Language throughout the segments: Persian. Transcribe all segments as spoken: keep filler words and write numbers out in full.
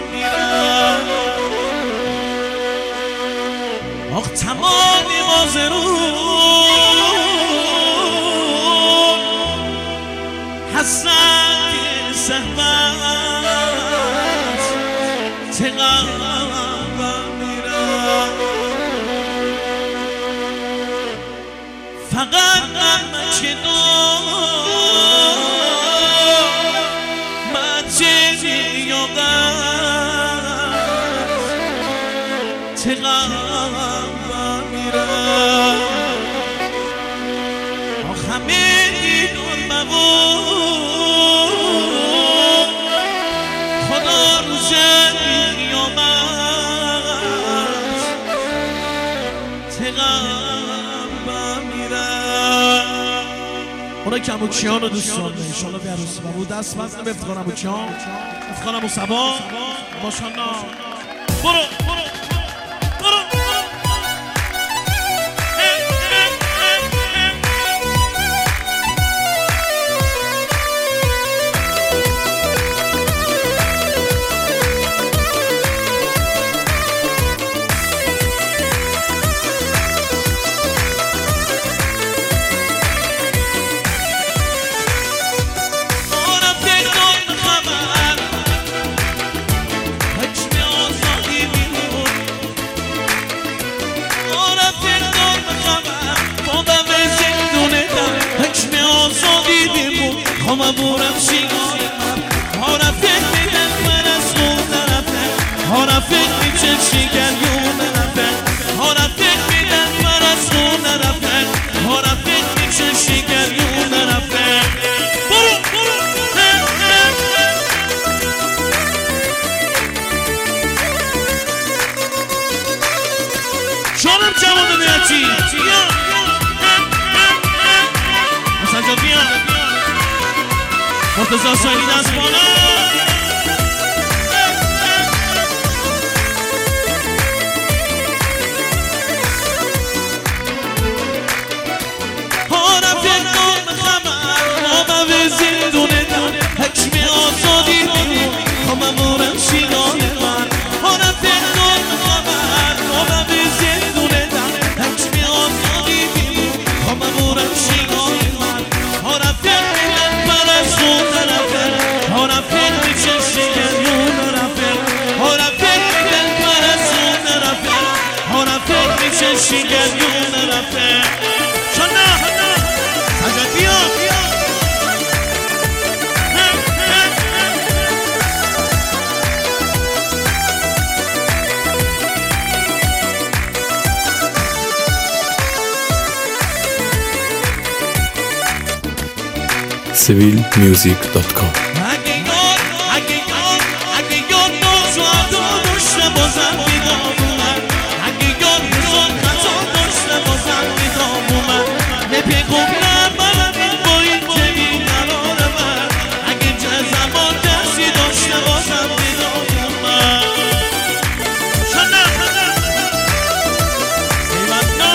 میرم آخ تمامی مازرون حسرت زحمت تقلبم میرم فقط من چه تقلبم میرم آخ همه دور مقام خدا روز قیامت تقلبم میرم. اونا که اموکیان رو دوست دارم انشالله به عروسی بابو دست بزنه به افتخار اموکیان افتخار امو صبا ماشاءالله. برو برو برو خما بورم شیگاری ها رفت میدن من از اون طرفه ها رفت میچه شیگر یون طرفه ها رفت میدن من از اون طرفه ها رفت میچه شیگر یون طرفه. برو برو شانم جوانه میاچی بیا مسجد بیا مرتضی سایلی دست بالا ها رفت نام خبر ما به زندونه دم حکم آزادی بیم خواهم بورم شیران من ها رفت نام خبر ما به زندونه دم حکم آزادی بیم خواهم بورم شیران من ها رفت میدن من از اون طرفه ها رفت میشه شیگر یون طرفه ها رفت میدن من از اون طرفه ها رفت میشه شیگر یون طرفه. شانا سجاد بیا سویل میوزیک دات کام. اگه یاد اگه یاد اگه یاد نازوادو داشته بازم بیدام اومد اگه یاد نزاد خطا داشته بازم بیدام اومد نپیگم نبرم این با این جوی قرار من اگه جزمان دستی داشته بازم بیدام اومد. شنه ایواننا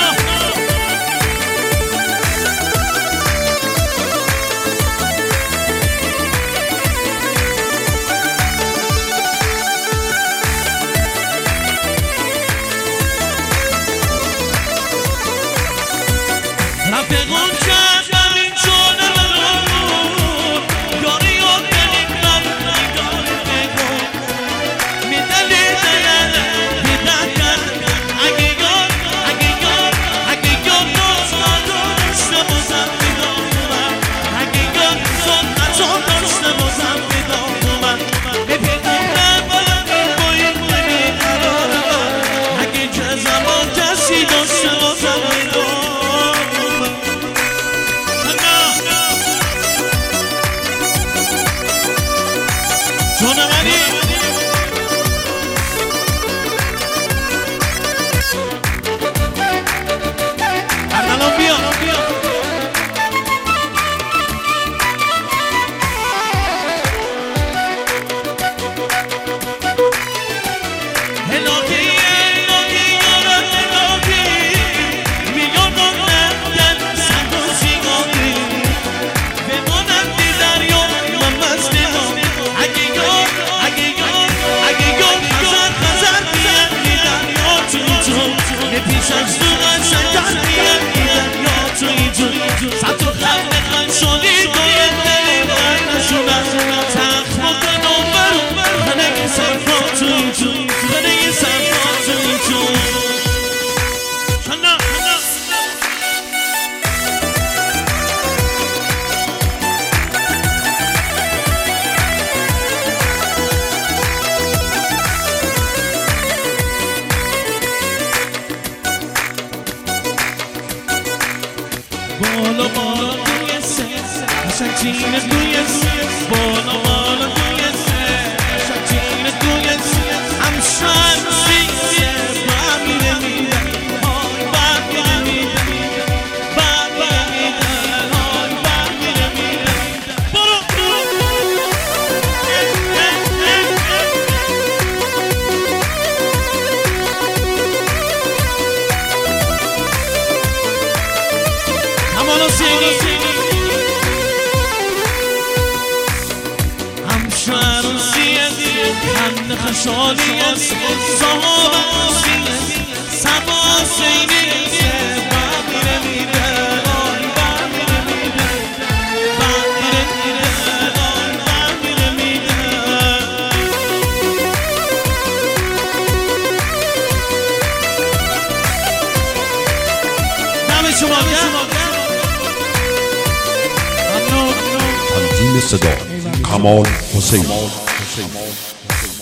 خند خشالی است صحاب اصیل سبا سینی بر میره میره آی بر میره میره بر میره میره آی بر میره میره دم شما گرم تنظیم صدا کمال حسین.